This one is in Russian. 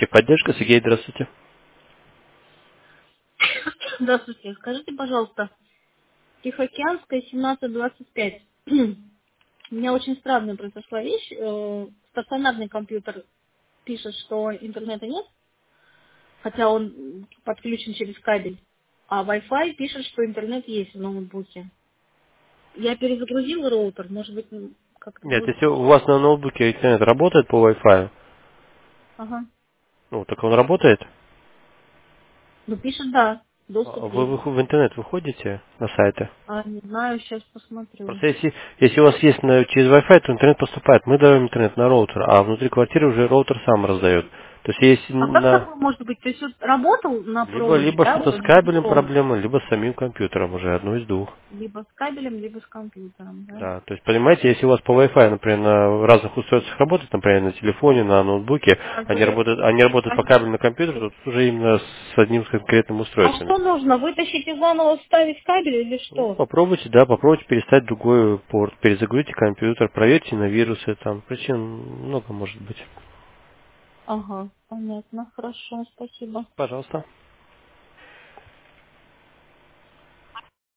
Техподдержка, Сергей, здравствуйте. Здравствуйте. Скажите, пожалуйста, Тихоокеанская, 1725. У меня очень странная произошла вещь. Стационарный компьютер пишет, что интернета нет, хотя он подключен через кабель. А Wi-Fi пишет, что интернет есть в ноутбуке. Я перезагрузила роутер, может быть, как-то Нет, будет если у лучше. вас на ноутбуке интернет работает по Wi-Fi, Ага. ну, так он работает, Ну, пишет, да, доступ вы есть. в интернет выходите на сайты. А, не знаю, сейчас посмотрю. Просто если у вас есть через Wi-Fi, то интернет поступает. Мы даем интернет на роутер, а внутри квартиры уже роутер сам раздает. То есть есть А как на такое может быть? То есть вот работал на проводе, либо да, что-то вот с он кабелем дистанционно? проблема, либо с самим компьютером уже одно из двух. Либо с кабелем, либо с компьютером, да? Да, то есть, понимаете, если у вас по Wi-Fi, например, на разных устройствах работает, например, на телефоне, на ноутбуке, А, говорит, они работают по а кабелю на компьютере, то тут уже именно с одним конкретным а устройством. что нужно? Вытащить и заново вставить кабель или Ну, что? попробуйте, да, попробуйте переставить другой порт, перезагрузите компьютер, проверьте на вирусы, там причин много может быть. Ага, понятно, хорошо, спасибо. Пожалуйста.